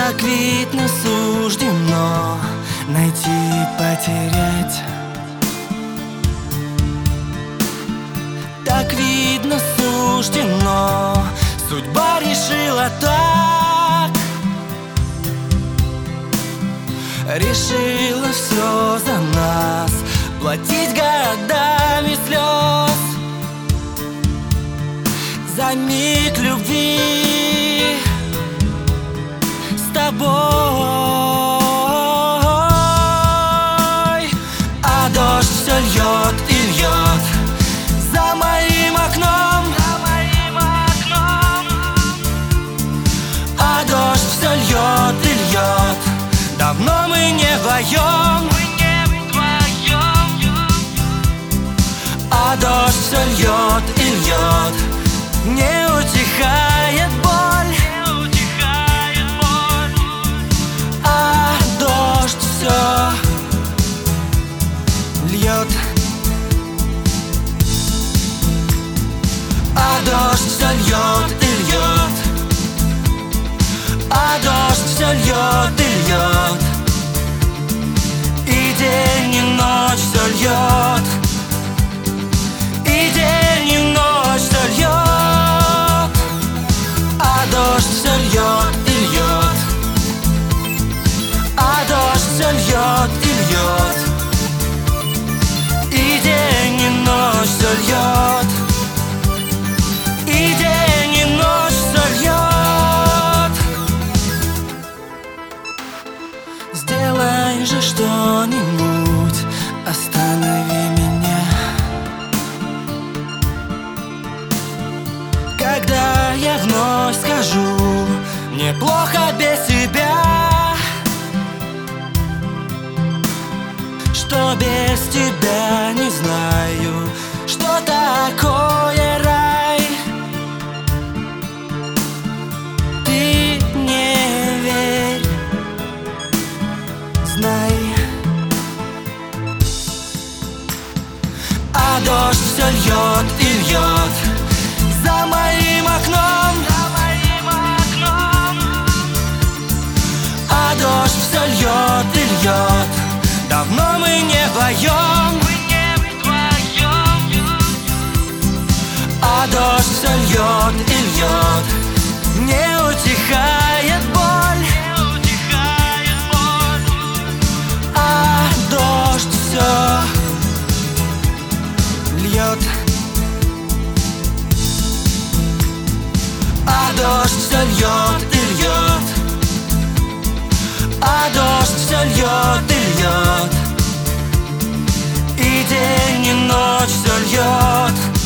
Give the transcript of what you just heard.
Так видно суждено найти, потерять. Так видно суждено, судьба решила так. Решила все за нас, платить годами слез за миг любви с тобой. А дождь все льет и льет за моим окном, а дождь все льет и льет. Давно мы не вдвоем, а дождь все льет и льет. Не утихает боль, а дождь все льет. А дождь все льет и льет, а дождь все льет и льет. И день, и ночь все льет, и день, и ночь все льет. А дождь все льет и льет, а дождь все льет и льет. И день, и ночь все льет, и день, и ночь все льет. Сделай же что-нибудь, останови меня. Когда я вновь скажу, мне плохо без тебя, что без тебя не знаю, что такое рай. Ты не верь, знай. А дождь все льет и льет за моим окном, а дождь все льет и льет. Давно мы не вдвоем, а дождь все льет и льет. Не утихает боль, а дождь все льет. А дождь все льет и льет, а дождь все льет и льет. И день, и ночь все льет.